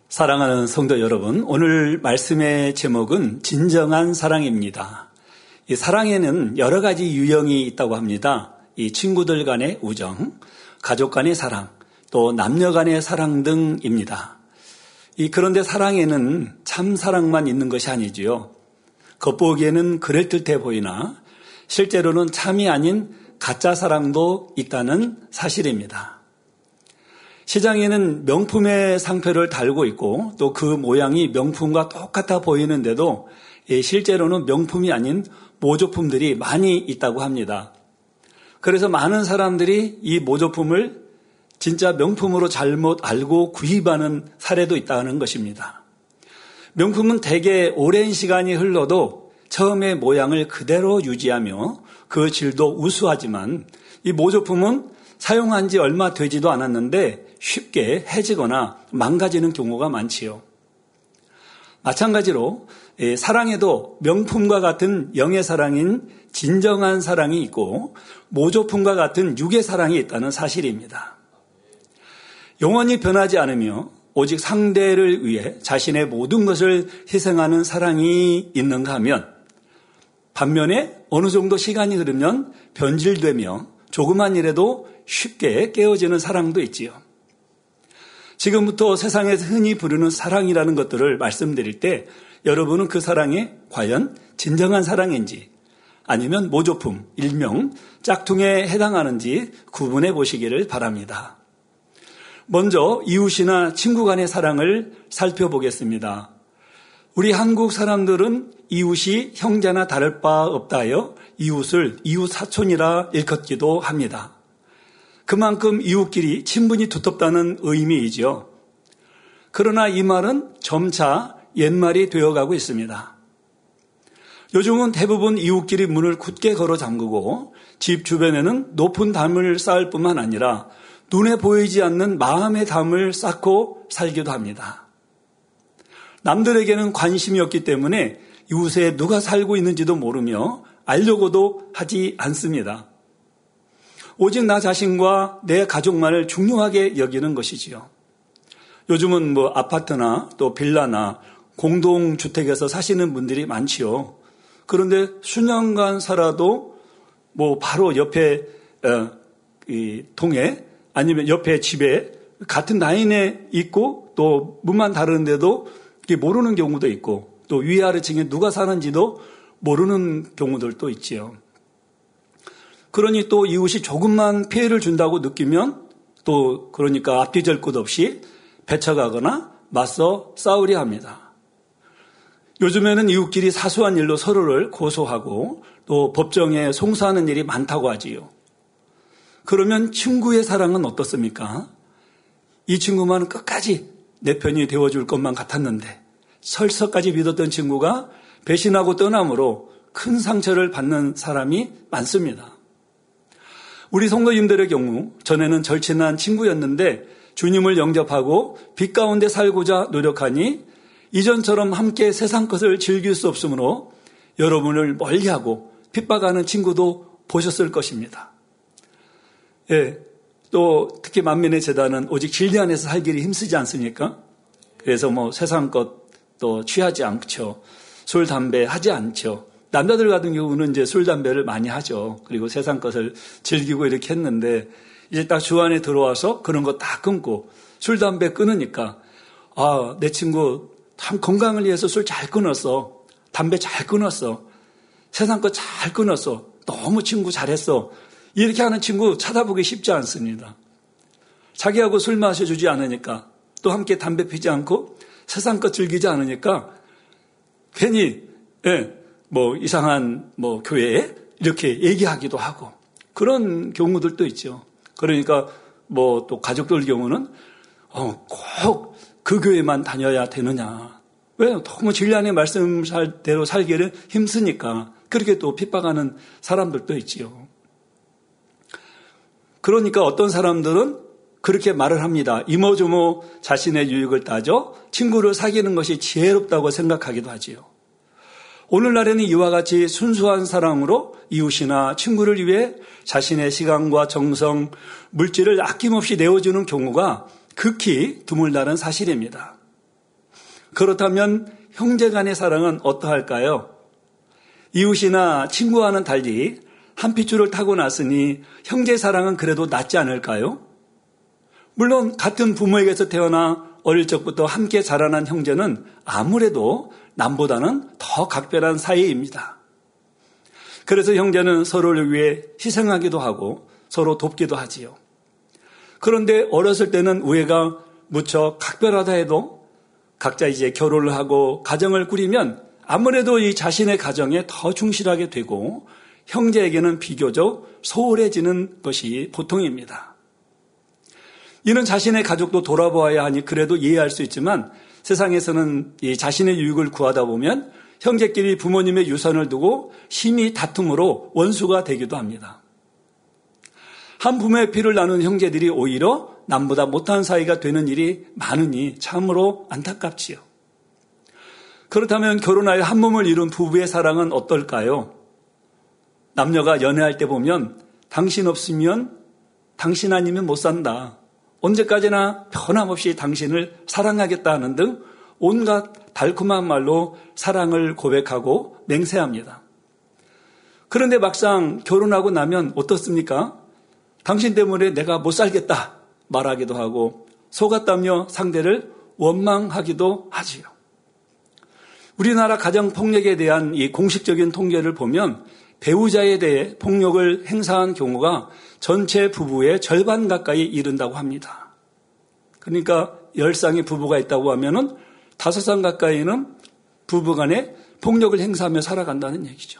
사랑하는 성도 여러분, 오늘 말씀의 제목은 진정한 사랑입니다. 이 사랑에는 여러 가지 유형이 있다고 합니다. 이 친구들 간의 우정, 가족 간의 사랑, 또 남녀 간의 사랑 등입니다. 그런데 사랑에는 참 사랑만 있는 것이 아니지요. 겉보기에는 그럴듯해 보이나 실제로는 참이 아닌 가짜 사랑도 있다는 사실입니다. 시장에는 명품의 상표를 달고 있고 또 그 모양이 명품과 똑같아 보이는데도 실제로는 명품이 아닌 모조품들이 많이 있다고 합니다. 그래서 많은 사람들이 이 모조품을 진짜 명품으로 잘못 알고 구입하는 사례도 있다는 것입니다. 명품은 대개 오랜 시간이 흘러도 처음의 모양을 그대로 유지하며 그 질도 우수하지만 이 모조품은 사용한 지 얼마 되지도 않았는데 쉽게 해지거나 망가지는 경우가 많지요. 마찬가지로 사랑에도 명품과 같은 영의 사랑인 진정한 사랑이 있고 모조품과 같은 육의 사랑이 있다는 사실입니다. 영원히 변하지 않으며 오직 상대를 위해 자신의 모든 것을 희생하는 사랑이 있는가 하면 반면에 어느 정도 시간이 흐르면 변질되며 조그만 일에도 쉽게 깨어지는 사랑도 있지요. 지금부터 세상에서 흔히 부르는 사랑이라는 것들을 말씀드릴 때 여러분은 그 사랑이 과연 진정한 사랑인지 아니면 모조품, 일명 짝퉁에 해당하는지 구분해 보시기를 바랍니다. 먼저 이웃이나 친구 간의 사랑을 살펴보겠습니다. 우리 한국 사람들은 이웃이 형제나 다를 바 없다 하여 이웃을 이웃 사촌이라 일컫기도 합니다. 그만큼 이웃끼리 친분이 두텁다는 의미이지요. 그러나 이 말은 점차 옛말이 되어가고 있습니다. 요즘은 대부분 이웃끼리 문을 굳게 걸어 잠그고 집 주변에는 높은 담을 쌓을 뿐만 아니라 눈에 보이지 않는 마음의 담을 쌓고 살기도 합니다. 남들에게는 관심이 없기 때문에 이웃에 누가 살고 있는지도 모르며 알려고도 하지 않습니다. 오직 나 자신과 내 가족만을 중요하게 여기는 것이지요. 요즘은 아파트나 또 빌라나 공동주택에서 사시는 분들이 많지요. 그런데 수년간 살아도 바로 옆에 이 동에 아니면 옆에 집에 같은 라인에 있고 또 문만 다르는데도 모르는 경우도 있고 또 위아래층에 누가 사는지도 모르는 경우들도 있지요. 그러니 또 이웃이 조금만 피해를 준다고 느끼면 또 그러니까 앞뒤질 것 없이 배척하거나 맞서 싸우려 합니다. 요즘에는 이웃끼리 사소한 일로 서로를 고소하고 또 법정에 송사하는 일이 많다고 하지요. 그러면 친구의 사랑은 어떻습니까? 이 친구만은 끝까지 내 편이 되어줄 것만 같았는데 설서까지 믿었던 친구가 배신하고 떠남으로 큰 상처를 받는 사람이 많습니다. 우리 성도님들의 경우 전에는 절친한 친구였는데 주님을 영접하고 빛 가운데 살고자 노력하니 이전처럼 함께 세상 것을 즐길 수 없으므로 여러분을 멀리하고 핍박하는 친구도 보셨을 것입니다. 또 특히 만민의 제단은 오직 진리 안에서 살기를 힘쓰지 않습니까? 그래서 세상 것도 취하지 않죠. 술, 담배 하지 않죠. 남자들 같은 경우는 이제 술, 담배를 많이 하죠. 그리고 세상 것을 즐기고 이렇게 했는데 이제 딱 주 안에 들어와서 그런 거 다 끊고 술, 담배 끊으니까 내 친구 참 건강을 위해서 술 잘 끊었어. 담배 잘 끊었어. 세상 거 잘 끊었어. 너무 친구 잘했어. 이렇게 하는 친구 찾아보기 쉽지 않습니다. 자기하고 술 마셔주지 않으니까 또 함께 담배 피지 않고 세상 것 즐기지 않으니까 괜히 이상한 교회에 이렇게 얘기하기도 하고 그런 경우들도 있죠. 그러니까 또 가족들 경우는 꼭 그 교회만 다녀야 되느냐. 왜? 너무 진리 안에 말씀대로 살기를 힘쓰니까 그렇게 또 핍박하는 사람들도 있지요. 그러니까 어떤 사람들은 그렇게 말을 합니다. 이모저모 자신의 유익을 따져 친구를 사귀는 것이 지혜롭다고 생각하기도 하지요. 오늘날에는 이와 같이 순수한 사랑으로 이웃이나 친구를 위해 자신의 시간과 정성, 물질을 아낌없이 내어주는 경우가 극히 드물다는 사실입니다. 그렇다면 형제 간의 사랑은 어떠할까요? 이웃이나 친구와는 달리 한 핏줄을 타고 났으니 형제 사랑은 그래도 낫지 않을까요? 물론 같은 부모에게서 태어나 어릴 적부터 함께 자라난 형제는 아무래도 남보다는 더 각별한 사이입니다. 그래서 형제는 서로를 위해 희생하기도 하고 서로 돕기도 하지요. 그런데 어렸을 때는 우애가 무척 각별하다 해도 각자 이제 결혼을 하고 가정을 꾸리면 아무래도 이 자신의 가정에 더 충실하게 되고 형제에게는 비교적 소홀해지는 것이 보통입니다. 이는 자신의 가족도 돌아보아야 하니 그래도 이해할 수 있지만 세상에서는 이 자신의 유익을 구하다 보면 형제끼리 부모님의 유산을 두고 심히 다툼으로 원수가 되기도 합니다. 한 부모의 피를 나눈 형제들이 오히려 남보다 못한 사이가 되는 일이 많으니 참으로 안타깝지요. 그렇다면 결혼하여 한 몸을 이룬 부부의 사랑은 어떨까요? 남녀가 연애할 때 보면 당신 없으면 당신 아니면 못 산다. 언제까지나 변함없이 당신을 사랑하겠다 하는 등 온갖 달콤한 말로 사랑을 고백하고 맹세합니다. 그런데 막상 결혼하고 나면 어떻습니까? 당신 때문에 내가 못 살겠다 말하기도 하고 속았다며 상대를 원망하기도 하지요. 우리나라 가정폭력에 대한 이 공식적인 통계를 보면 배우자에 대해 폭력을 행사한 경우가 전체 부부의 절반 가까이 이른다고 합니다. 그러니까 10쌍의 부부가 있다고 하면은 5쌍 가까이는 부부간에 폭력을 행사하며 살아간다는 얘기죠.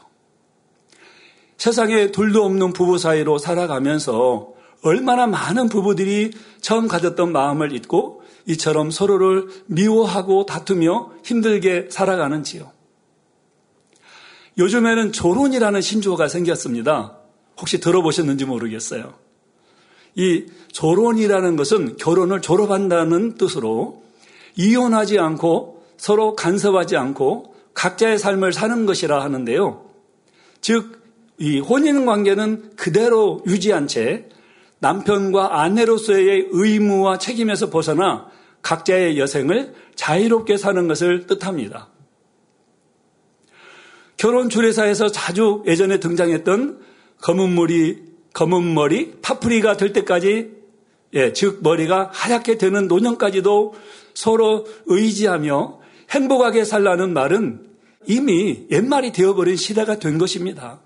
세상에 둘도 없는 부부 사이로 살아가면서 얼마나 많은 부부들이 처음 가졌던 마음을 잊고 이처럼 서로를 미워하고 다투며 힘들게 살아가는지요. 요즘에는 조론이라는 신조어가 생겼습니다. 혹시 들어보셨는지 모르겠어요. 이 조론이라는 것은 결혼을 졸업한다는 뜻으로 이혼하지 않고 서로 간섭하지 않고 각자의 삶을 사는 것이라 하는데요. 즉, 이 혼인 관계는 그대로 유지한 채 남편과 아내로서의 의무와 책임에서 벗어나 각자의 여생을 자유롭게 사는 것을 뜻합니다. 결혼 주례사에서 자주 예전에 등장했던 검은 머리 파프리가 될 때까지, 즉 머리가 하얗게 되는 노년까지도 서로 의지하며 행복하게 살라는 말은 이미 옛말이 되어버린 시대가 된 것입니다.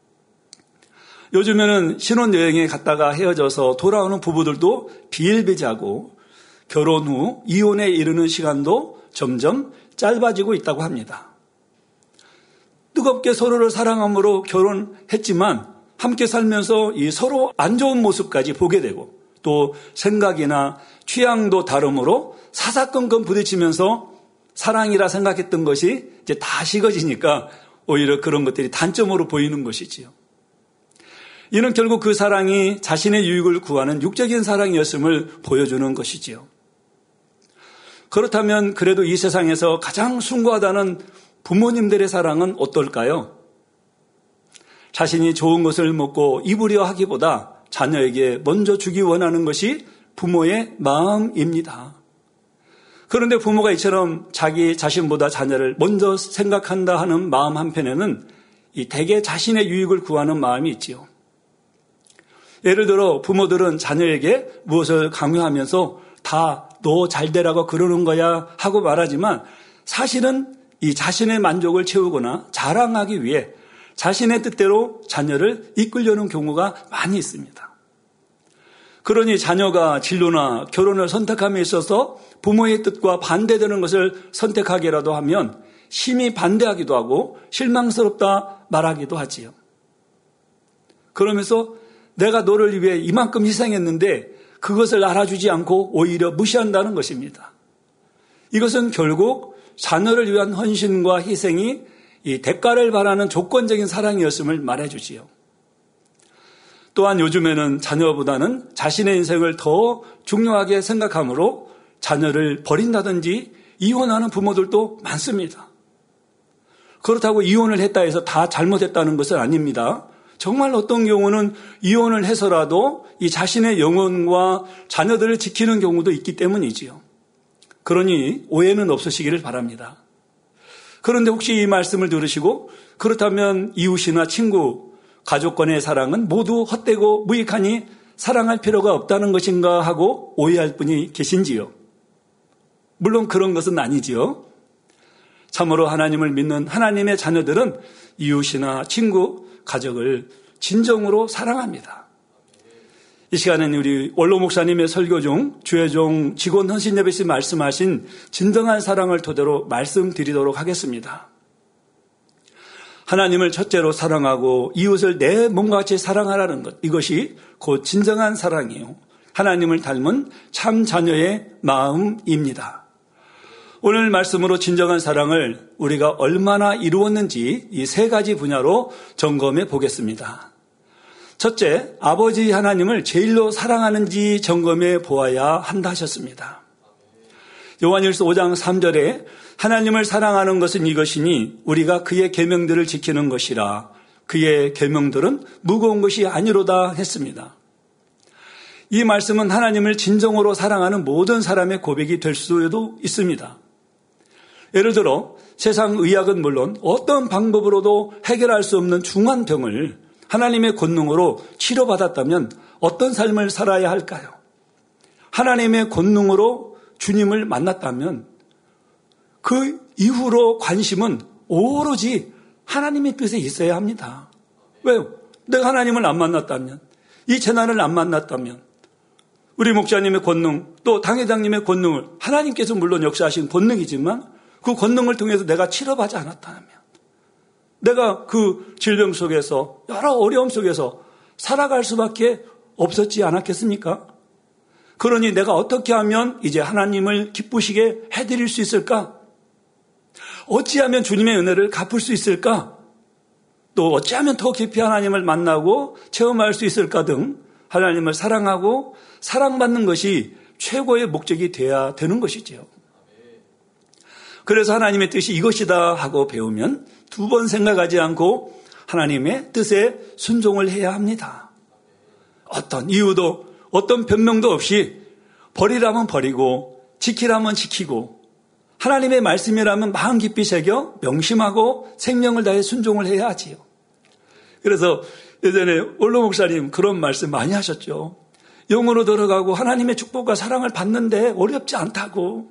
요즘에는 신혼여행에 갔다가 헤어져서 돌아오는 부부들도 비일비재하고 결혼 후 이혼에 이르는 시간도 점점 짧아지고 있다고 합니다. 뜨겁게 서로를 사랑함으로 결혼했지만 함께 살면서 이 서로 안 좋은 모습까지 보게 되고 또 생각이나 취향도 다름으로 사사건건 부딪히면서 사랑이라 생각했던 것이 이제 다 식어지니까 오히려 그런 것들이 단점으로 보이는 것이지요. 이는 결국 그 사랑이 자신의 유익을 구하는 육적인 사랑이었음을 보여주는 것이지요. 그렇다면 그래도 이 세상에서 가장 숭고하다는 부모님들의 사랑은 어떨까요? 자신이 좋은 것을 먹고 입으려 하기보다 자녀에게 먼저 주기 원하는 것이 부모의 마음입니다. 그런데 부모가 이처럼 자기 자신보다 자녀를 먼저 생각한다 하는 마음 한편에는 이 대개 자신의 유익을 구하는 마음이 있지요. 예를 들어 부모들은 자녀에게 무엇을 강요하면서 다 너 잘 되라고 그러는 거야 하고 말하지만 사실은 이 자신의 만족을 채우거나 자랑하기 위해 자신의 뜻대로 자녀를 이끌려는 경우가 많이 있습니다. 그러니 자녀가 진로나 결혼을 선택함에 있어서 부모의 뜻과 반대되는 것을 선택하기라도 하면 심히 반대하기도 하고 실망스럽다 말하기도 하지요. 그러면서 내가 너를 위해 이만큼 희생했는데 그것을 알아주지 않고 오히려 무시한다는 것입니다. 이것은 결국 자녀를 위한 헌신과 희생이 이 대가를 바라는 조건적인 사랑이었음을 말해주지요. 또한 요즘에는 자녀보다는 자신의 인생을 더 중요하게 생각하므로 자녀를 버린다든지 이혼하는 부모들도 많습니다. 그렇다고 이혼을 했다 해서 다 잘못했다는 것은 아닙니다. 정말 어떤 경우는 이혼을 해서라도 이 자신의 영혼과 자녀들을 지키는 경우도 있기 때문이지요. 그러니 오해는 없으시기를 바랍니다. 그런데 혹시 이 말씀을 들으시고 그렇다면 이웃이나 친구, 가족 간의 사랑은 모두 헛되고 무익하니 사랑할 필요가 없다는 것인가 하고 오해할 분이 계신지요? 물론 그런 것은 아니지요. 참으로 하나님을 믿는 하나님의 자녀들은 이웃이나 친구, 가족을 진정으로 사랑합니다. 이 시간에는 우리 원로 목사님의 설교 중 주의종 직원 헌신 예배시 말씀하신 진정한 사랑을 토대로 말씀드리도록 하겠습니다. 하나님을 첫째로 사랑하고 이웃을 내 몸과 같이 사랑하라는 것, 이것이 곧 진정한 사랑이요, 하나님을 닮은 참 자녀의 마음입니다. 오늘 말씀으로 진정한 사랑을 우리가 얼마나 이루었는지 이 세 가지 분야로 점검해 보겠습니다. 첫째, 아버지 하나님을 제일로 사랑하는지 점검해 보아야 한다 하셨습니다. 요한일서 5장 3절에 하나님을 사랑하는 것은 이것이니 우리가 그의 계명들을 지키는 것이라 그의 계명들은 무거운 것이 아니로다 했습니다. 이 말씀은 하나님을 진정으로 사랑하는 모든 사람의 고백이 될 수도 있습니다. 예를 들어 세상 의학은 물론 어떤 방법으로도 해결할 수 없는 중한 병을 하나님의 권능으로 치료받았다면 어떤 삶을 살아야 할까요? 하나님의 권능으로 주님을 만났다면 그 이후로 관심은 오로지 하나님의 뜻에 있어야 합니다. 왜요? 내가 하나님을 안 만났다면, 이 재난을 안 만났다면, 우리 목자님의 권능, 또 당회장님의 권능을 하나님께서 물론 역사하신 권능이지만 그 권능을 통해서 내가 치료받지 않았다면, 내가 그 질병 속에서 여러 어려움 속에서 살아갈 수밖에 없었지 않았겠습니까? 그러니 내가 어떻게 하면 이제 하나님을 기쁘시게 해드릴 수 있을까? 어찌하면 주님의 은혜를 갚을 수 있을까? 또 어찌하면 더 깊이 하나님을 만나고 체험할 수 있을까 등 하나님을 사랑하고 사랑받는 것이 최고의 목적이 되어야 되는 것이지요. 그래서 하나님의 뜻이 이것이다 하고 배우면 두 번 생각하지 않고 하나님의 뜻에 순종을 해야 합니다. 어떤 이유도 어떤 변명도 없이 버리라면 버리고 지키라면 지키고 하나님의 말씀이라면 마음 깊이 새겨 명심하고 생명을 다해 순종을 해야 하지요. 그래서 예전에 원로 목사님 그런 말씀 많이 하셨죠. 영으로 들어가고 하나님의 축복과 사랑을 받는데 어렵지 않다고.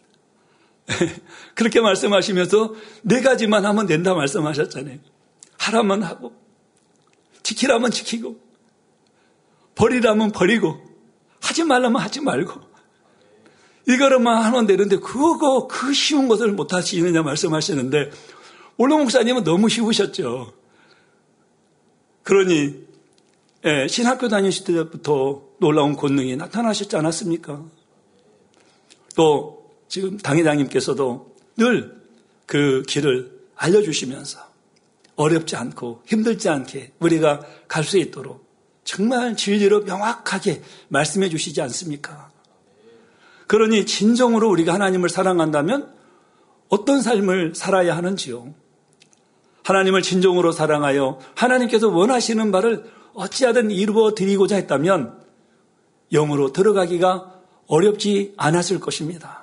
그렇게 말씀하시면서 네 가지만 하면 된다 말씀하셨잖아요. 하라면 하고 지키라면 지키고 버리라면 버리고 하지 말라면 하지 말고 이거로만 하면 되는데 그거 그 쉬운 것을 못 하시느냐 말씀하시는데 원로 목사님은 너무 쉬우셨죠. 그러니 신학교 다니실 때부터 놀라운 권능이 나타나셨지 않았습니까? 또 지금 당회장님께서도 늘 그 길을 알려주시면서 어렵지 않고 힘들지 않게 우리가 갈 수 있도록 정말 진리로 명확하게 말씀해 주시지 않습니까? 그러니 진정으로 우리가 하나님을 사랑한다면 어떤 삶을 살아야 하는지요? 하나님을 진정으로 사랑하여 하나님께서 원하시는 바를 어찌하든 이루어 드리고자 했다면 영으로 들어가기가 어렵지 않았을 것입니다.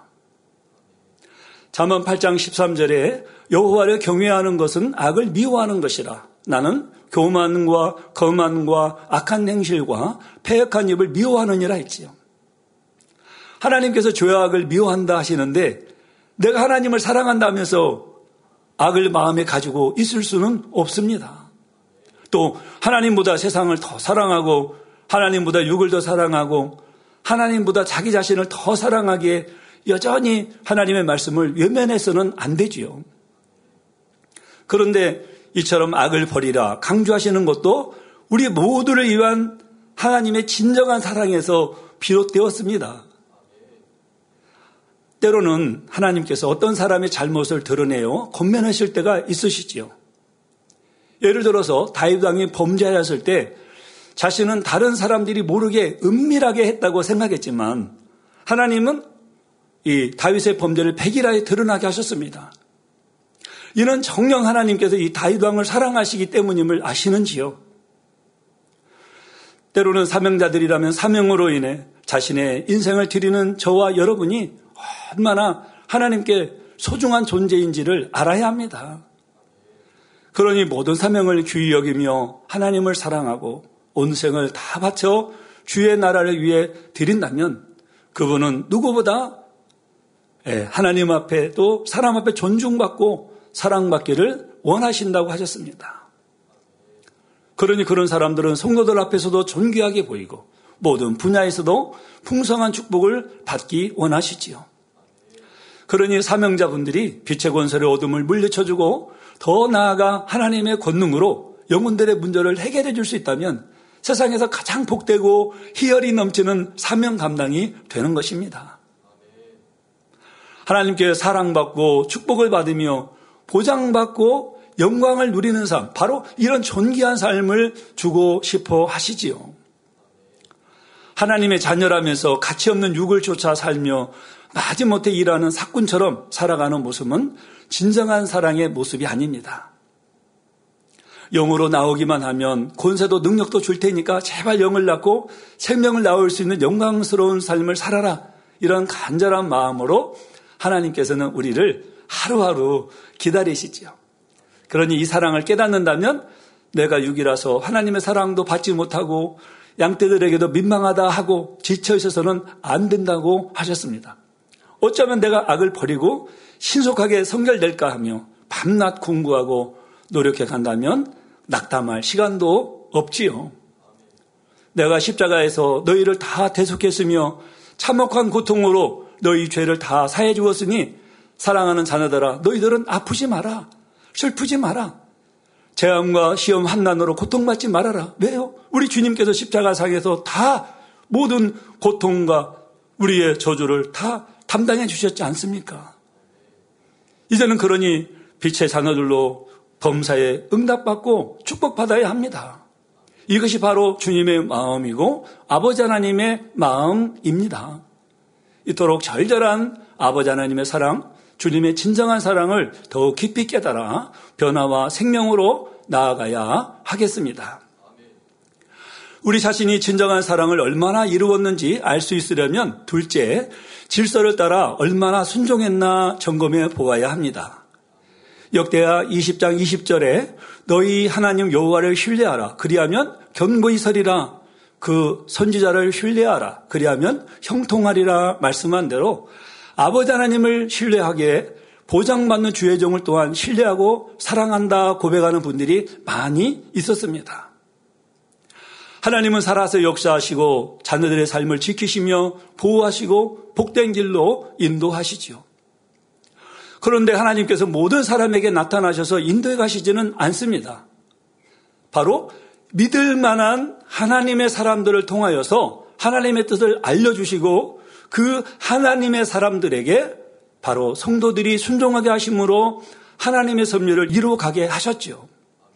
잠언 8장 13절에 여호와를 경외하는 것은 악을 미워하는 것이라. 나는 교만과 거만과 악한 행실과 패역한 입을 미워하느니라 했지요. 하나님께서 죄악을 미워한다 하시는데 내가 하나님을 사랑한다면서 악을 마음에 가지고 있을 수는 없습니다. 또 하나님보다 세상을 더 사랑하고 하나님보다 육을 더 사랑하고 하나님보다 자기 자신을 더 사랑하기에 여전히 하나님의 말씀을 외면해서는 안 되지요. 그런데 이처럼 악을 버리라 강조하시는 것도 우리 모두를 위한 하나님의 진정한 사랑에서 비롯되었습니다. 때로는 하나님께서 어떤 사람의 잘못을 드러내어 권면하실 때가 있으시지요. 예를 들어서 다윗 왕이 범죄하였을 때 자신은 다른 사람들이 모르게 은밀하게 했다고 생각했지만 하나님은 이 다윗의 범죄를 백일하에 드러나게 하셨습니다. 이는 정녕 하나님께서 이 다윗 왕을 사랑하시기 때문임을 아시는지요? 때로는 사명자들이라면 사명으로 인해 자신의 인생을 드리는 저와 여러분이 얼마나 하나님께 소중한 존재인지를 알아야 합니다. 그러니 모든 사명을 귀히 여기며 하나님을 사랑하고 온 생을 다 바쳐 주의 나라를 위해 드린다면 그분은 누구보다 하나님 앞에 또 사람 앞에 존중받고 사랑받기를 원하신다고 하셨습니다. 그러니 그런 사람들은 성도들 앞에서도 존귀하게 보이고 모든 분야에서도 풍성한 축복을 받기 원하시지요. 그러니 사명자분들이 빛의 권세를 어둠을 물리쳐주고 더 나아가 하나님의 권능으로 영혼들의 문제를 해결해 줄 수 있다면 세상에서 가장 복되고 희열이 넘치는 사명 감당이 되는 것입니다. 하나님께 사랑받고 축복을 받으며 보장받고 영광을 누리는 삶, 바로 이런 존귀한 삶을 주고 싶어 하시지요. 하나님의 자녀라면서 가치 없는 육을 쫓아 살며 마지못해 일하는 사꾼처럼 살아가는 모습은 진정한 사랑의 모습이 아닙니다. 영으로 나오기만 하면 권세도 능력도 줄 테니까 제발 영을 낳고 생명을 낳을 수 있는 영광스러운 삶을 살아라. 이런 간절한 마음으로 하나님께서는 우리를 하루하루 기다리시지요. 그러니 이 사랑을 깨닫는다면 내가 육이라서 하나님의 사랑도 받지 못하고 양떼들에게도 민망하다 하고 지쳐 있어서는 안 된다고 하셨습니다. 어쩌면 내가 악을 버리고 신속하게 성결될까 하며 밤낮 공부하고 노력해 간다면 낙담할 시간도 없지요. 내가 십자가에서 너희를 다 대속했으며 참혹한 고통으로 너희 죄를 다 사해 주었으니 사랑하는 자녀들아 너희들은 아프지 마라. 슬프지 마라. 재앙과 시험 환난으로 고통받지 말아라. 왜요? 우리 주님께서 십자가상에서 다 모든 고통과 우리의 저주를 다 담당해 주셨지 않습니까? 이제는 그러니 빛의 자녀들로 범사에 응답받고 축복받아야 합니다. 이것이 바로 주님의 마음이고 아버지 하나님의 마음입니다. 이토록 절절한 아버지 하나님의 사랑, 주님의 진정한 사랑을 더욱 깊이 깨달아 변화와 생명으로 나아가야 하겠습니다. 우리 자신이 진정한 사랑을 얼마나 이루었는지 알 수 있으려면 둘째, 질서를 따라 얼마나 순종했나 점검해 보아야 합니다. 역대하 20장 20절에 너희 하나님 여호와를 신뢰하라. 그리하면 견고히 서리라. 그 선지자를 신뢰하라. 그리하면 형통하리라 말씀한 대로 아버지 하나님을 신뢰하기에 보장받는 주의 종을 또한 신뢰하고 사랑한다 고백하는 분들이 많이 있었습니다. 하나님은 살아서 역사하시고 자녀들의 삶을 지키시며 보호하시고 복된 길로 인도하시지요. 그런데 하나님께서 모든 사람에게 나타나셔서 인도해 가시지는 않습니다. 바로 믿을 만한 하나님의 사람들을 통하여서 하나님의 뜻을 알려주시고 그 하나님의 사람들에게 바로 성도들이 순종하게 하심으로 하나님의 섭리를 이루어가게 하셨지요.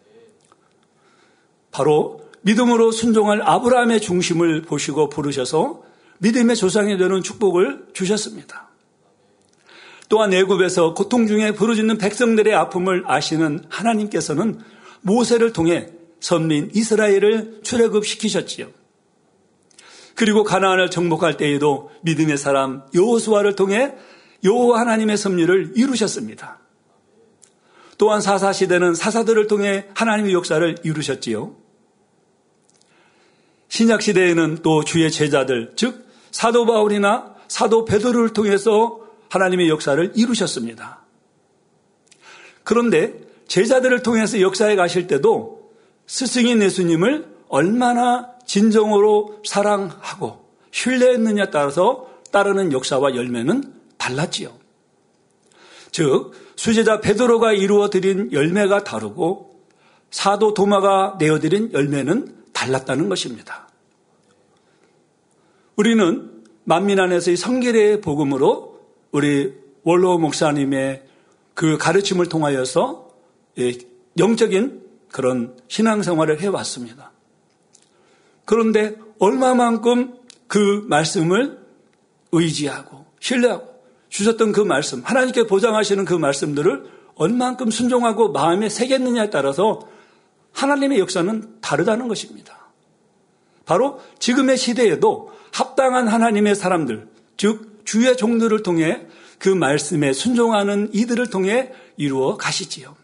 바로 믿음으로 순종할 아브라함의 중심을 보시고 부르셔서 믿음의 조상이 되는 축복을 주셨습니다. 또한 애굽에서 고통 중에 부르짖는 백성들의 아픔을 아시는 하나님께서는 모세를 통해 선민 이스라엘을 출애굽시키셨지요. 그리고 가나안을 정복할 때에도 믿음의 사람 여호수아를 통해 여호와 하나님의 섭리를 이루셨습니다. 또한 사사시대는 사사들을 통해 하나님의 역사를 이루셨지요. 신약시대에는 또 주의 제자들, 즉 사도 바울이나 사도 베드로를 통해서 하나님의 역사를 이루셨습니다. 그런데 제자들을 통해서 역사에 가실 때도 스승인 예수님을 얼마나 진정으로 사랑하고 신뢰했느냐에 따라서 따르는 역사와 열매는 달랐지요. 즉 수제자 베드로가 이루어드린 열매가 다르고 사도 도마가 내어드린 열매는 달랐다는 것입니다. 우리는 만민 안에서의 성결의 복음으로 우리 원로 목사님의 그 가르침을 통하여서 영적인 그런 신앙생활을 해왔습니다. 그런데 얼마만큼 그 말씀을 의지하고 신뢰하고 주셨던 그 말씀, 하나님께 보장하시는 그 말씀들을 얼마만큼 순종하고 마음에 새겼느냐에 따라서 하나님의 역사는 다르다는 것입니다. 바로 지금의 시대에도 합당한 하나님의 사람들, 즉 주의 종들을 통해 그 말씀에 순종하는 이들을 통해 이루어 가시지요.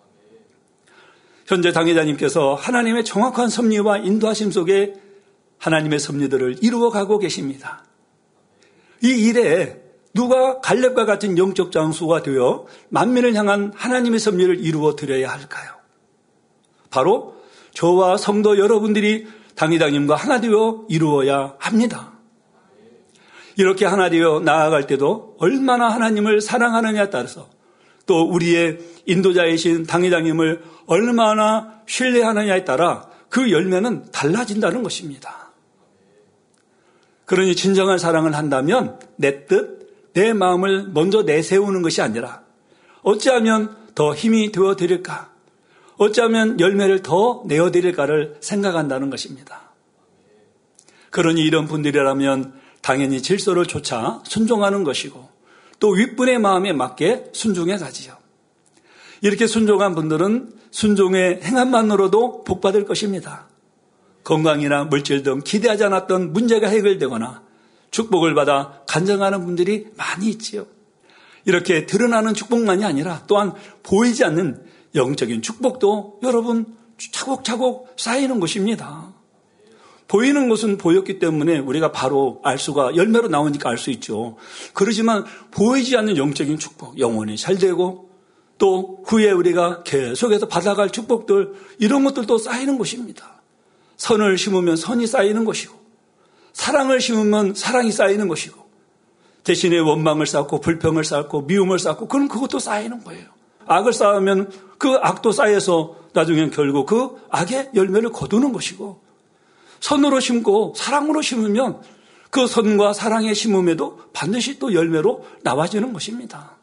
현재 당회자님께서 하나님의 정확한 섭리와 인도하심 속에 하나님의 섭리들을 이루어가고 계십니다. 이 일에 누가 갈렙과 같은 영적 장수가 되어 만민을 향한 하나님의 섭리를 이루어 드려야 할까요? 바로 저와 성도 여러분들이 당회장님과 하나 되어 이루어야 합니다. 이렇게 하나 되어 나아갈 때도 얼마나 하나님을 사랑하느냐에 따라서 또 우리의 인도자이신 당회장님을 얼마나 신뢰하느냐에 따라 그 열매는 달라진다는 것입니다. 그러니 진정한 사랑을 한다면 내 뜻, 내 마음을 먼저 내세우는 것이 아니라 어찌하면 더 힘이 되어드릴까, 어찌하면 열매를 더 내어드릴까를 생각한다는 것입니다. 그러니 이런 분들이라면 당연히 질서를 좇아 순종하는 것이고 또 윗분의 마음에 맞게 순종해 가지요. 이렇게 순종한 분들은 순종의 행함만으로도 복받을 것입니다. 건강이나 물질 등 기대하지 않았던 문제가 해결되거나 축복을 받아 간증하는 분들이 많이 있지요. 이렇게 드러나는 축복만이 아니라 또한 보이지 않는 영적인 축복도 여러분 차곡차곡 쌓이는 것입니다. 보이는 것은 보였기 때문에 우리가 바로 알 수가, 열매로 나오니까 알 수 있죠. 그렇지만 보이지 않는 영적인 축복, 영혼이 잘 되고 또 후에 우리가 계속해서 받아갈 축복들, 이런 것들도 쌓이는 것입니다. 선을 심으면 선이 쌓이는 것이고 사랑을 심으면 사랑이 쌓이는 것이고 대신에 원망을 쌓고 불평을 쌓고 미움을 쌓고 그럼 그것도 쌓이는 거예요. 악을 쌓으면 그 악도 쌓여서 나중엔 결국 그 악의 열매를 거두는 것이고 선으로 심고 사랑으로 심으면 그 선과 사랑의 심음에도 반드시 또 열매로 나와지는 것입니다.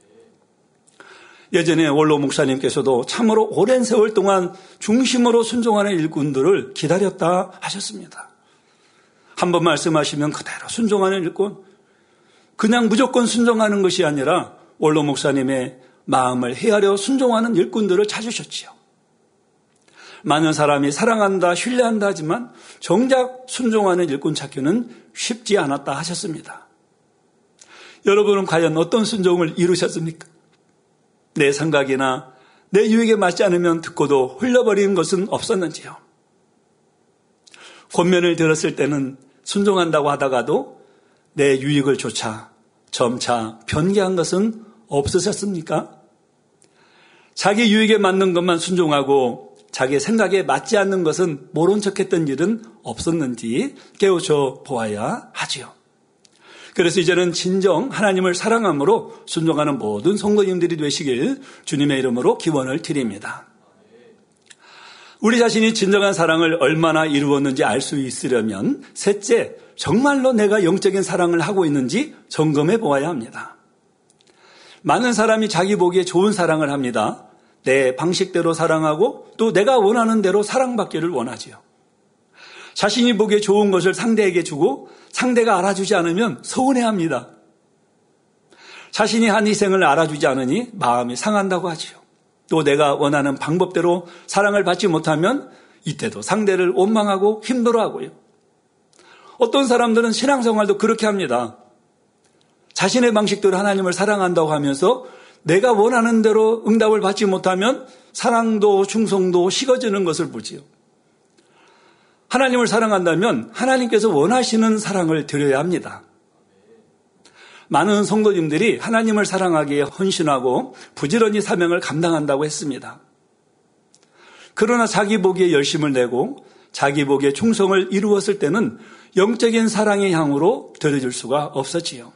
예전에 원로 목사님께서도 참으로 오랜 세월 동안 중심으로 순종하는 일꾼들을 기다렸다 하셨습니다. 한번 말씀하시면 그대로 순종하는 일꾼, 그냥 무조건 순종하는 것이 아니라 원로 목사님의 마음을 헤아려 순종하는 일꾼들을 찾으셨지요. 많은 사람이 사랑한다, 신뢰한다 하지만 정작 순종하는 일꾼 찾기는 쉽지 않았다 하셨습니다. 여러분은 과연 어떤 순종을 이루셨습니까? 내 생각이나 내 유익에 맞지 않으면 듣고도 흘려버리는 것은 없었는지요? 권면을 들었을 때는 순종한다고 하다가도 내 유익을 좇아 점차 변개한 것은 없으셨습니까? 자기 유익에 맞는 것만 순종하고 자기 생각에 맞지 않는 것은 모른 척했던 일은 없었는지 깨우쳐 보아야 하지요. 그래서 이제는 진정 하나님을 사랑함으로 순종하는 모든 성도님들이 되시길 주님의 이름으로 기원을 드립니다. 우리 자신이 진정한 사랑을 얼마나 이루었는지 알 수 있으려면 셋째, 정말로 내가 영적인 사랑을 하고 있는지 점검해 보아야 합니다. 많은 사람이 자기 보기에 좋은 사랑을 합니다. 내 방식대로 사랑하고 또 내가 원하는 대로 사랑받기를 원하지요. 자신이 보기에 좋은 것을 상대에게 주고 상대가 알아주지 않으면 서운해합니다. 자신이 한 희생을 알아주지 않으니 마음이 상한다고 하지요. 또 내가 원하는 방법대로 사랑을 받지 못하면 이때도 상대를 원망하고 힘들어하고요. 어떤 사람들은 신앙생활도 그렇게 합니다. 자신의 방식대로 하나님을 사랑한다고 하면서 내가 원하는 대로 응답을 받지 못하면 사랑도 충성도 식어지는 것을 보지요. 하나님을 사랑한다면 하나님께서 원하시는 사랑을 드려야 합니다. 많은 성도님들이 하나님을 사랑하기에 헌신하고 부지런히 사명을 감당한다고 했습니다. 그러나 자기 보기에 열심을 내고 자기 보기에 충성을 이루었을 때는 영적인 사랑의 향으로 들여줄 수가 없었지요.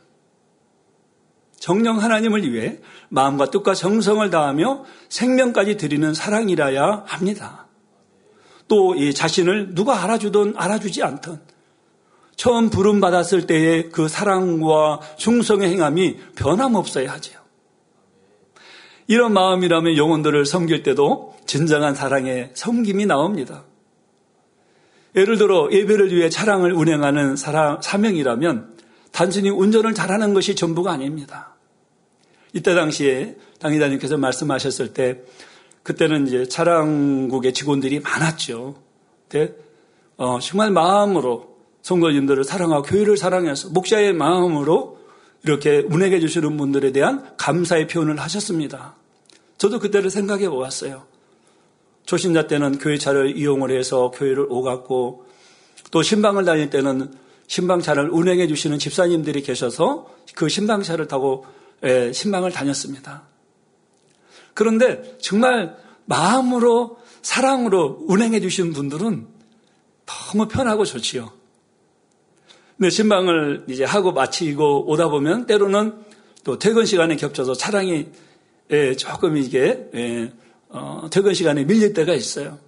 정녕 하나님을 위해 마음과 뜻과 정성을 다하며 생명까지 드리는 사랑이라야 합니다. 또 이 자신을 누가 알아주든 알아주지 않든 처음 부름받았을 때의 그 사랑과 충성의 행함이 변함없어야 하지요. 이런 마음이라면 영혼들을 섬길 때도 진정한 사랑의 섬김이 나옵니다. 예를 들어 예배를 위해 차량을 운행하는 사명이라면 단순히 운전을 잘하는 것이 전부가 아닙니다. 이때 당시에 당회장님께서 말씀하셨을 때 그때는 이제 차량국의 직원들이 많았죠. 근데 정말 마음으로 성도님들을 사랑하고 교회를 사랑해서 목자의 마음으로 이렇게 운행해 주시는 분들에 대한 감사의 표현을 하셨습니다. 저도 그때를 생각해 보았어요. 초신자 때는 교회차를 이용을 해서 교회를 오갔고 또 신방을 다닐 때는 신방차를 운행해 주시는 집사님들이 계셔서 그 신방차를 타고 신방을 다녔습니다. 그런데 정말 마음으로 사랑으로 운행해 주시는 분들은 너무 편하고 좋지요. 근데 신방을 이제 하고 마치고 오다 보면 때로는 또 퇴근 시간에 겹쳐서 차량이 조금 이게 퇴근 시간에 밀릴 때가 있어요.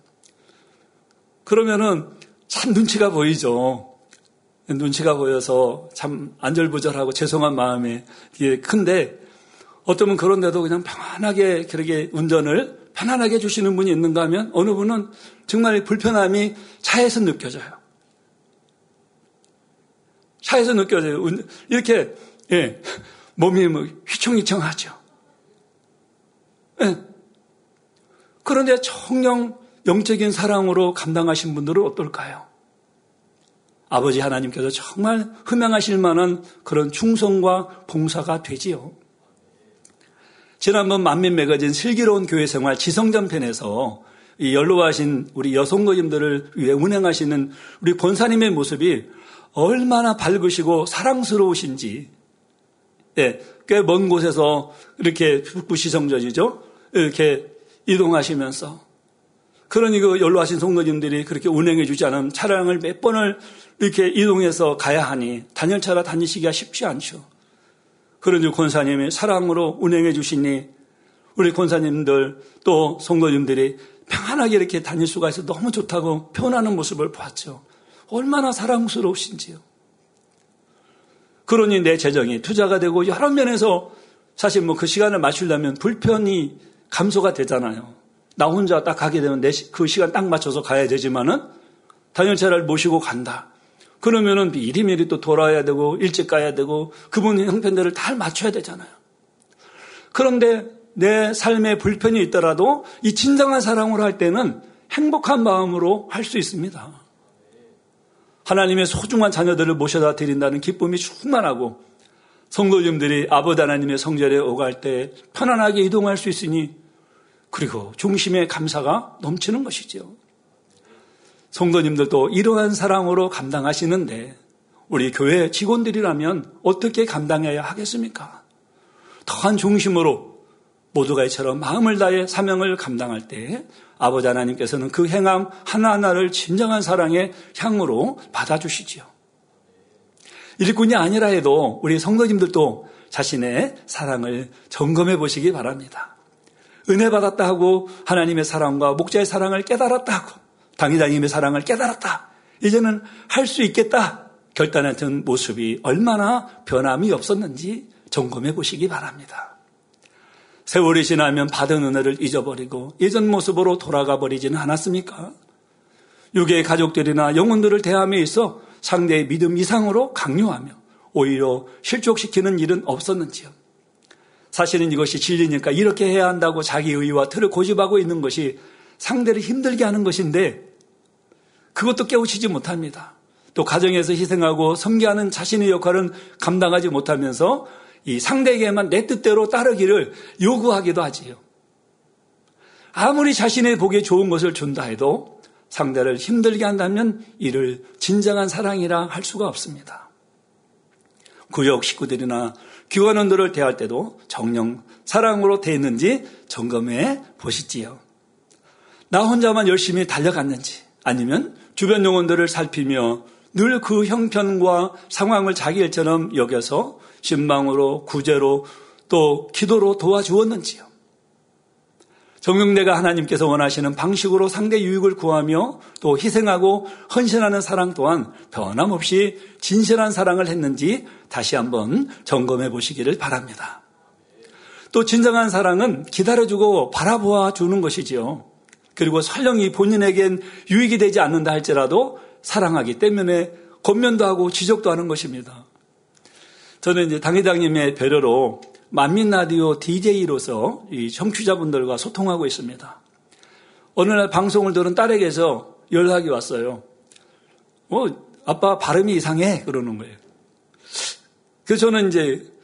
그러면은 참 눈치가 보이죠. 눈치가 보여서 참 안절부절하고 죄송한 마음이 큰데 어쩌면 그런데도 그냥 편안하게 그렇게 운전을 편안하게 해주시는 분이 있는가 하면 어느 분은 정말 불편함이 차에서 느껴져요. 차에서 느껴져요. 이렇게 몸이 휘청휘청하죠. 그런데 정녕 영적인 사랑으로 감당하신 분들은 어떨까요? 아버지 하나님께서 정말 흠양하실 만한 그런 충성과 봉사가 되지요. 지난번 만민 매거진 슬기로운 교회생활 지성전 편에서 이 연로하신 우리 여성도님들을 위해 운행하시는 우리 권사님의 모습이 얼마나 밝으시고 사랑스러우신지, 꽤 먼 곳에서 이렇게 북부시성전이죠. 이렇게 이동하시면서 그러니 그 연로하신 성도님들이 그렇게 운행해 주지 않은 차량을 몇 번을 이렇게 이동해서 가야 하니 단열차라 다니시기가 쉽지 않죠. 그러니 권사님이 사랑으로 운행해 주시니 우리 권사님들 또 성도님들이 평안하게 이렇게 다닐 수가 있어 너무 좋다고 표현하는 모습을 봤죠. 얼마나 사랑스러우신지요. 그러니 내 재정이 투자가 되고 여러 면에서 사실 그 시간을 맞추려면 불편이 감소가 되잖아요. 나 혼자 딱 가게 되면 그 시간 딱 맞춰서 가야 되지만은 단열차를 모시고 간다. 그러면은 미리미리 또 돌아야 되고 일찍 가야 되고 그분의 형편들을 다 맞춰야 되잖아요. 그런데 내 삶에 불편이 있더라도 이 진정한 사랑으로 할 때는 행복한 마음으로 할 수 있습니다. 하나님의 소중한 자녀들을 모셔다 드린다는 기쁨이 충만하고 성도님들이 아버지 하나님의 성전에 오갈 때 편안하게 이동할 수 있으니 그리고 중심의 감사가 넘치는 것이죠. 성도님들도 이러한 사랑으로 감당하시는데 우리 교회 직원들이라면 어떻게 감당해야 하겠습니까? 더한 중심으로 모두가 이처럼 마음을 다해 사명을 감당할 때 아버지 하나님께서는 그 행함 하나하나를 진정한 사랑의 향으로 받아주시지요. 일꾼이 아니라 해도 우리 성도님들도 자신의 사랑을 점검해 보시기 바랍니다. 은혜 받았다 하고 하나님의 사랑과 목자의 사랑을 깨달았다 하고 당회장님의 사랑을 깨달았다. 이제는 할 수 있겠다. 결단했던 모습이 얼마나 변함이 없었는지 점검해 보시기 바랍니다. 세월이 지나면 받은 은혜를 잊어버리고 예전 모습으로 돌아가 버리지는 않았습니까? 육의 가족들이나 영혼들을 대함에 있어 상대의 믿음 이상으로 강요하며 오히려 실족시키는 일은 없었는지요? 사실은 이것이 진리니까 이렇게 해야 한다고 자기 의와 틀을 고집하고 있는 것이 상대를 힘들게 하는 것인데 그것도 깨우치지 못합니다. 또 가정에서 희생하고 섬기하는 자신의 역할은 감당하지 못하면서 이 상대에게만 내 뜻대로 따르기를 요구하기도 하지요. 아무리 자신의 보기에 좋은 것을 준다 해도 상대를 힘들게 한다면 이를 진정한 사랑이라 할 수가 없습니다. 구역 식구들이나 교관원들을 대할 때도 정녕 사랑으로 대했는지 점검해 보시지요. 나 혼자만 열심히 달려갔는지 아니면 주변 영혼들을 살피며 늘 그 형편과 상황을 자기 일처럼 여겨서 신방으로 구제로 또 기도로 도와주었는지요. 정육내가 하나님께서 원하시는 방식으로 상대 유익을 구하며 또 희생하고 헌신하는 사랑 또한 변함없이 진실한 사랑을 했는지 다시 한번 점검해 보시기를 바랍니다. 또 진정한 사랑은 기다려주고 바라보아 주는 것이지요. 그리고 설령 이 본인에겐 유익이 되지 않는다 할지라도 사랑하기 때문에 권면도 하고 지적도 하는 것입니다. 저는 이제 당회장님의 배려로 만민라디오 DJ로서 이 청취자분들과 소통하고 있습니다. 어느 날 방송을 들은 딸에게서 연락이 왔어요. 아빠 발음이 이상해 그러는 거예요. 그래서 저는 이제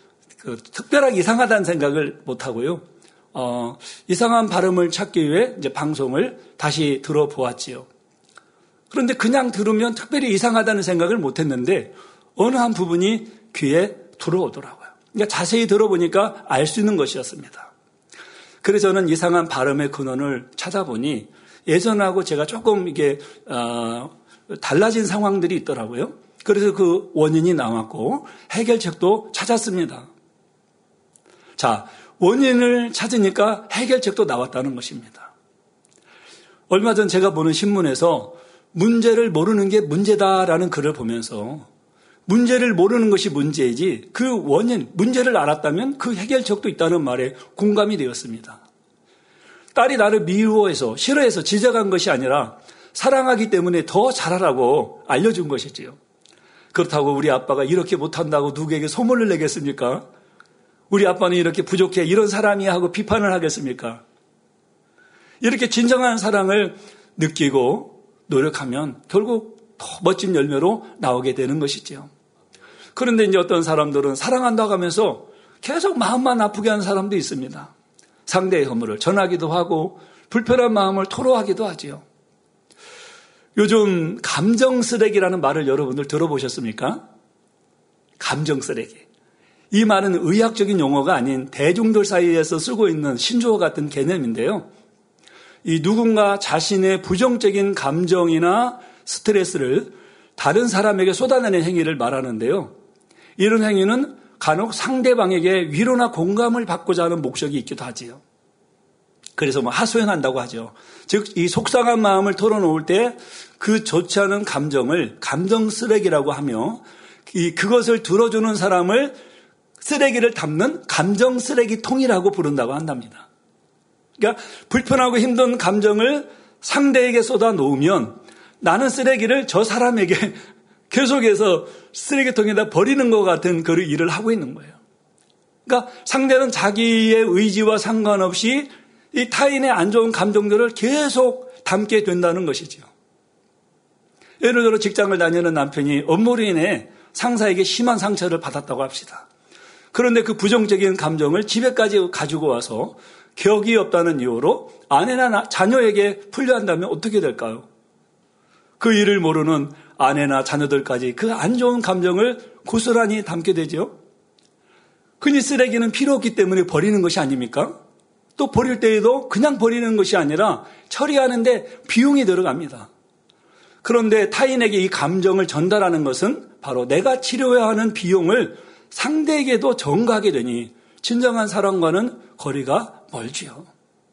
특별하게 이상하다는 생각을 못 하고요. 이상한 발음을 찾기 위해 이제 방송을 다시 들어보았지요. 그런데 그냥 들으면 특별히 이상하다는 생각을 못 했는데 어느 한 부분이 귀에 들어오더라고요. 그러니까 자세히 들어보니까 알 수 있는 것이었습니다. 그래서 저는 이상한 발음의 근원을 찾아보니 예전하고 제가 조금 이게 달라진 상황들이 있더라고요. 그래서 그 원인이 나왔고 해결책도 찾았습니다. 자, 원인을 찾으니까 해결책도 나왔다는 것입니다. 얼마 전 제가 보는 신문에서 문제를 모르는 게 문제다라는 글을 보면서 문제를 모르는 것이 문제이지 그 원인, 문제를 알았다면 그 해결책도 있다는 말에 공감이 되었습니다. 딸이 나를 미워해서 싫어해서 지적한 것이 아니라 사랑하기 때문에 더 잘하라고 알려준 것이지요. 그렇다고 우리 아빠가 이렇게 못한다고 누구에게 소문을 내겠습니까? 우리 아빠는 이렇게 부족해 이런 사람이야 하고 비판을 하겠습니까? 이렇게 진정한 사랑을 느끼고 노력하면 결국 더 멋진 열매로 나오게 되는 것이죠. 그런데 이제 어떤 사람들은 사랑한다고 하면서 계속 마음만 아프게 하는 사람도 있습니다. 상대의 허물을 전하기도 하고 불편한 마음을 토로하기도 하지요. 요즘 감정 쓰레기라는 말을 여러분들 들어보셨습니까? 감정 쓰레기. 이 말은 의학적인 용어가 아닌 대중들 사이에서 쓰고 있는 신조어 같은 개념인데요. 이 누군가 자신의 부정적인 감정이나 스트레스를 다른 사람에게 쏟아내는 행위를 말하는데요. 이런 행위는 간혹 상대방에게 위로나 공감을 받고자 하는 목적이 있기도 하지요. 그래서 하소연한다고 하죠. 즉, 이 속상한 마음을 털어놓을 때 그 좋지 않은 감정을 감정 쓰레기라고 하며 그것을 들어주는 사람을 쓰레기를 담는 감정 쓰레기통이라고 부른다고 한답니다. 그러니까 불편하고 힘든 감정을 상대에게 쏟아 놓으면 나는 쓰레기를 저 사람에게 계속해서 쓰레기통에다 버리는 것 같은 그 일을 하고 있는 거예요. 그러니까 상대는 자기의 의지와 상관없이 이 타인의 안 좋은 감정들을 계속 담게 된다는 것이죠. 예를 들어 직장을 다니는 남편이 업무로 인해 상사에게 심한 상처를 받았다고 합시다. 그런데 그 부정적인 감정을 집에까지 가지고 와서 격이 없다는 이유로 아내나 자녀에게 풀려한다면 어떻게 될까요? 그 일을 모르는 아내나 자녀들까지 그 안 좋은 감정을 고스란히 담게 되죠. 흔히 쓰레기는 필요 없기 때문에 버리는 것이 아닙니까? 또 버릴 때에도 그냥 버리는 것이 아니라 처리하는데 비용이 들어갑니다. 그런데 타인에게 이 감정을 전달하는 것은 바로 내가 치료해야 하는 비용을 상대에게도 전가하게 되니 진정한 사랑과는 거리가 멀지요.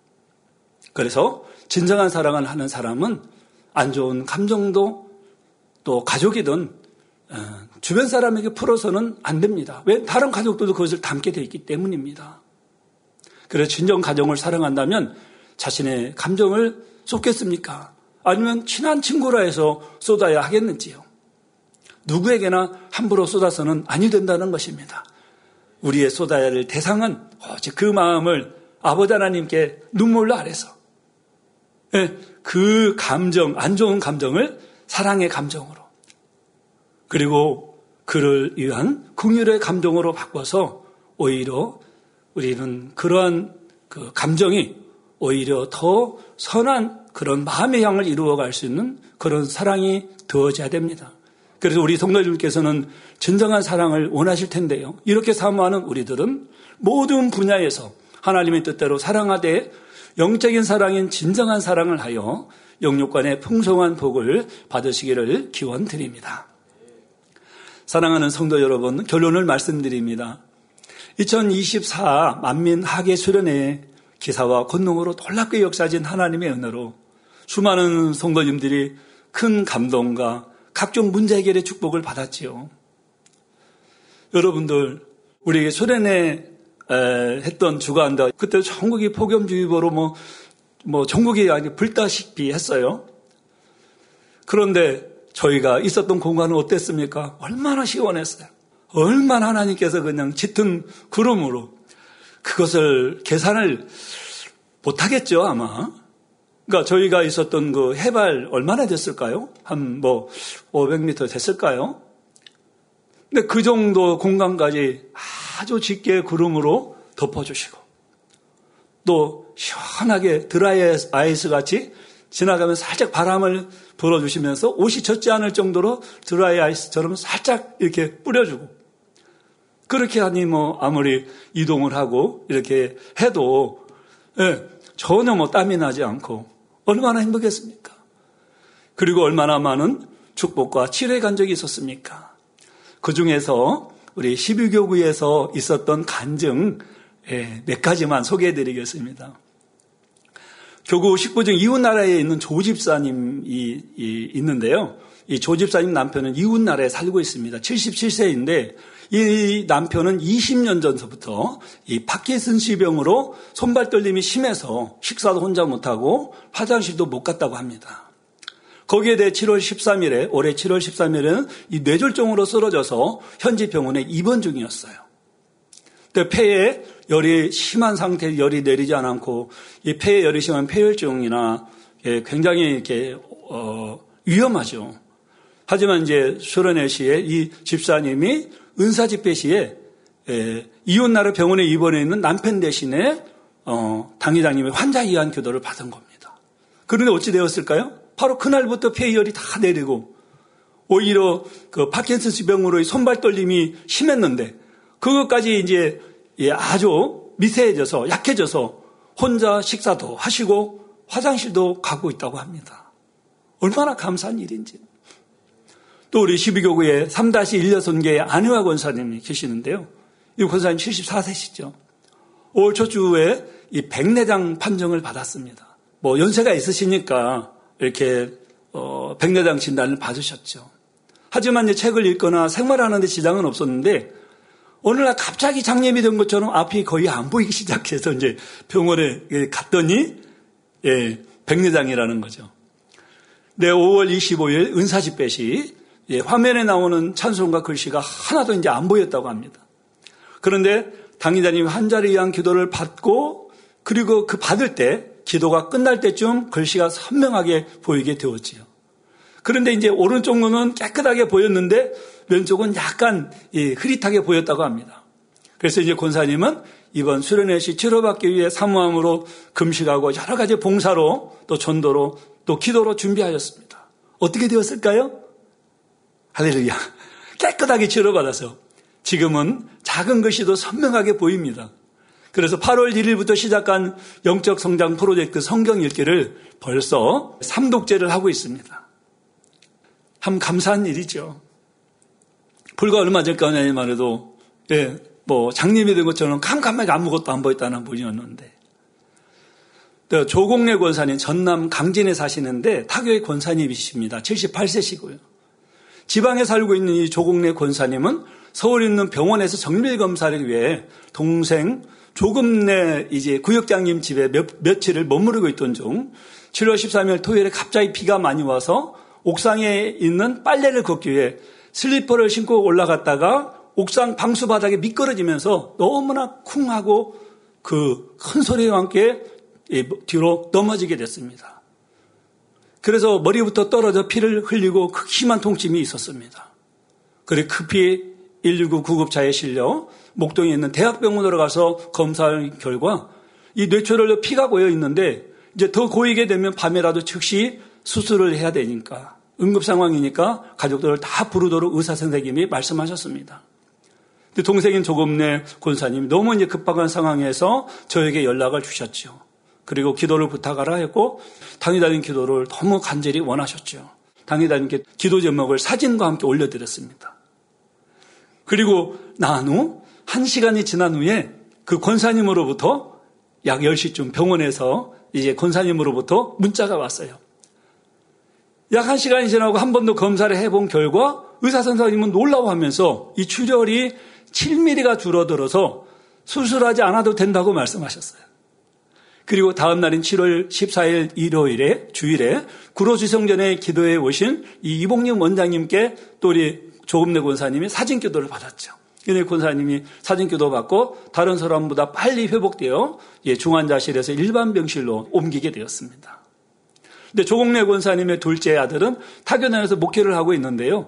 그래서 진정한 사랑을 하는 사람은 안 좋은 감정도 또 가족이든 주변 사람에게 풀어서는 안 됩니다. 왜? 다른 가족들도 그것을 담게 되어 있기 때문입니다. 그래서 진정 가정을 사랑한다면 자신의 감정을 쏟겠습니까? 아니면 친한 친구라 해서 쏟아야 하겠는지요? 누구에게나 함부로 쏟아서는 아니 된다는 것입니다. 우리의 쏟아야 할 대상은 오직 그 마음을 아버지 하나님께 눈물로 아래서 그 감정, 안 좋은 감정을 사랑의 감정으로 그리고 그를 위한 긍휼의 감정으로 바꿔서 오히려 우리는 그러한 그 감정이 오히려 더 선한 그런 마음의 향을 이루어갈 수 있는 그런 사랑이 되어져야 됩니다. 그래서 우리 성도님께서는 진정한 사랑을 원하실 텐데요. 이렇게 사모하는 우리들은 모든 분야에서 하나님의 뜻대로 사랑하되 영적인 사랑인 진정한 사랑을 하여 영육간의 풍성한 복을 받으시기를 기원드립니다. 사랑하는 성도 여러분, 결론을 말씀드립니다. 2024 만민 학예 수련회 기사와 권능으로 놀랍게 역사진 하나님의 은혜로 수많은 성도님들이 큰 감동과 각종 문제 해결의 축복을 받았지요. 여러분들, 우리에게 수련회 했던 주간다. 그때 전국이 폭염주의보로 전국이 불다시피 했어요. 그런데 저희가 있었던 공간은 어땠습니까? 얼마나 시원했어요. 얼마나 하나님께서 그냥 짙은 구름으로 그것을 계산을 못하겠죠, 아마. 그러니까 저희가 있었던 그 해발 얼마나 됐을까요? 한 500m 됐을까요? 근데 그 정도 공간까지 아주 짙게 구름으로 덮어주시고 또 시원하게 드라이 아이스 같이 지나가면 살짝 바람을 불어주시면서 옷이 젖지 않을 정도로 드라이 아이스처럼 살짝 이렇게 뿌려주고 그렇게 하니 아무리 이동을 하고 이렇게 해도 전혀 땀이 나지 않고 얼마나 행복했습니까? 그리고 얼마나 많은 축복과 치료의 간적이 있었습니까? 그 중에서 우리 12교구에서 있었던 간증 몇 가지만 소개해드리겠습니다. 교구 19중 이웃나라에 있는 조집사님이 있는데요. 이 조집사님 남편은 이웃나라에 살고 있습니다. 77세인데 이 남편은 20년 전서부터 이 파킨슨스 병으로 손발 떨림이 심해서 식사도 혼자 못하고 화장실도 못 갔다고 합니다. 거기에 대해 올해 7월 13일에는 이 뇌졸중으로 쓰러져서 현지 병원에 입원 중이었어요. 근데 폐에 열이 심한 상태에 열이 내리지 않고 이 폐에 열이 심한 폐혈증이나 굉장히 이렇게 위험하죠. 하지만 이제 수련회시에 이 집사님이 은사 집회 시에 이웃나라 병원에 입원해 있는 남편 대신에 당회장님의 환자 위한 기도를 받은 겁니다. 그런데 어찌 되었을까요? 바로 그날부터 폐혈이 다 내리고 오히려 그 파킨슨스 병으로의 손발 떨림이 심했는데 그것까지 이제 아주 미세해져서 약해져서 혼자 식사도 하시고 화장실도 가고 있다고 합니다. 얼마나 감사한 일인지. 또 우리 12교구에 3-1여선교의 안혜화 권사님이 계시는데요. 이 권사님 74세시죠. 올 첫 주에 이 백내장 판정을 받았습니다. 연세가 있으시니까 이렇게 백내장 진단을 받으셨죠. 하지만 이제 책을 읽거나 생활하는 데 지장은 없었는데 어느 날 갑자기 장염이 된 것처럼 앞이 거의 안 보이기 시작해서 이제 병원에 갔더니 백내장이라는 거죠. 네, 5월 25일 은사 집회 시 화면에 나오는 찬송과 글씨가 하나도 이제 안 보였다고 합니다. 그런데 당의자님이 환자를 위한 기도를 받고 그리고 그 받을 때 기도가 끝날 때쯤 글씨가 선명하게 보이게 되었지요. 그런데 이제 오른쪽 눈은 깨끗하게 보였는데 왼쪽은 약간 흐릿하게 보였다고 합니다. 그래서 이제 권사님은 이번 수련회시 치료받기 위해 사모함으로 금식하고 여러 가지 봉사로 또 전도로 또 기도로 준비하셨습니다. 어떻게 되었을까요? 할렐루야. 깨끗하게 치료받아서 지금은 작은 글씨도 선명하게 보입니다. 그래서 8월 1일부터 시작한 영적 성장 프로젝트 성경 읽기를 벌써 3독째를 하고 있습니다. 참 감사한 일이죠. 불과 얼마 전까지만 해도 장님이 된 것처럼 캄캄하게 아무것도 안 보였다는 분이었는데 조공래 권사님 전남 강진에 사시는데 타교의 권사님이십니다. 78세시고요. 지방에 살고 있는 이 조공래 권사님은 서울에 있는 병원에서 정밀 검사를 위해 동생 조금내 이제 구역장님 집에 며칠을 머무르고 있던 중 7월 13일 토요일에 갑자기 비가 많이 와서 옥상에 있는 빨래를 걷기 위해 슬리퍼를 신고 올라갔다가 옥상 방수 바닥에 미끄러지면서 너무나 쿵하고 그 큰 소리와 함께 뒤로 넘어지게 됐습니다. 그래서 머리부터 떨어져 피를 흘리고 극심한 통증이 있었습니다. 그리고 급히 119 구급차에 실려 목동에 있는 대학병원으로 가서 검사한 결과 이 뇌출혈로 피가 고여 있는데 이제 더 고이게 되면 밤에라도 즉시 수술을 해야 되니까 응급 상황이니까 가족들을 다 부르도록 의사 선생님이 말씀하셨습니다. 근데 동생인 조금내 권사님이 너무 이제 급박한 상황에서 저에게 연락을 주셨죠. 그리고 기도를 부탁하라 했고 당의자님 기도를 너무 간절히 원하셨죠. 당의자님께 기도 제목을 사진과 함께 올려드렸습니다. 그리고 난 후 1시간이 지난 후에 그 권사님으로부터 약 10시쯤 병원에서 이제 권사님으로부터 문자가 왔어요. 약 1시간이 지나고 한 번 더 검사를 해본 결과 의사 선생님은 놀라워하면서 이 출혈이 7mm가 줄어들어서 수술하지 않아도 된다고 말씀하셨어요. 그리고 다음 날인 7월 14일 일요일에 주일에 구로지성전에 기도해 오신 이 이봉림 원장님께 또 우리 조금내 권사님이 사진 기도를 받았죠. 이내 권사님이 사진 기도 받고 다른 사람보다 빨리 회복되어 중환자실에서 일반 병실로 옮기게 되었습니다. 근데 조공래 권사님의 둘째 아들은 타교단에서 목회를 하고 있는데요.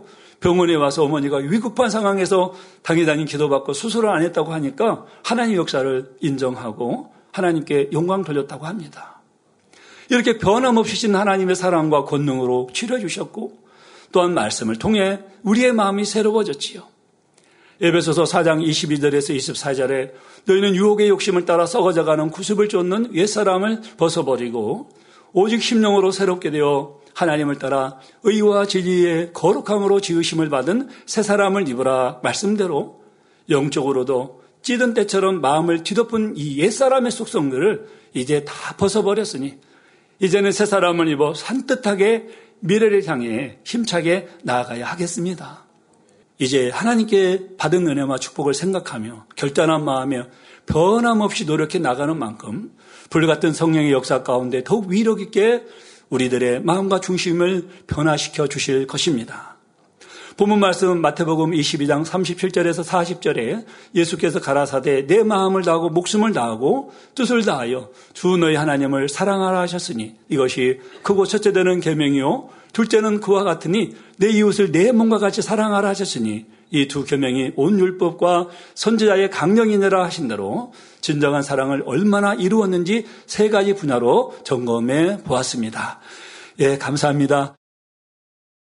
병원에 와서 어머니가 위급한 상황에서 당일당일 기도받고 수술을 안 했다고 하니까 하나님 역사를 인정하고 하나님께 영광 돌렸다고 합니다. 이렇게 변함없으신 하나님의 사랑과 권능으로 치료해 주셨고 또한 말씀을 통해 우리의 마음이 새로워졌지요. 에베소서 4장 22절에서 24절에 너희는 유혹의 욕심을 따라 썩어져가는 구습을 쫓는 옛사람을 벗어버리고 오직 심령으로 새롭게 되어 하나님을 따라 의와 진리의 거룩함으로 지으심을 받은 새 사람을 입으라 말씀대로 영적으로도 찌든 때처럼 마음을 뒤덮은 이 옛사람의 속성들을 이제 다 벗어버렸으니 이제는 새 사람을 입어 산뜻하게 미래를 향해 힘차게 나아가야 하겠습니다. 이제 하나님께 받은 은혜와 축복을 생각하며 결단한 마음에 변함없이 노력해 나가는 만큼 불같은 성령의 역사 가운데 더욱 위력 있게 우리들의 마음과 중심을 변화시켜 주실 것입니다. 본문 말씀 마태복음 22장 37절에서 40절에 예수께서 가라사대 내 마음을 다하고 목숨을 다하고 뜻을 다하여 주 너희 하나님을 사랑하라 하셨으니 이것이 크고 첫째 되는 계명이요 둘째는 그와 같으니 내 이웃을 내 몸과 같이 사랑하라 하셨으니 이 두 계명이 온 율법과 선지자의 강령이니라 하신 대로 진정한 사랑을 얼마나 이루었는지 세 가지 분야로 점검해 보았습니다. 예, 감사합니다.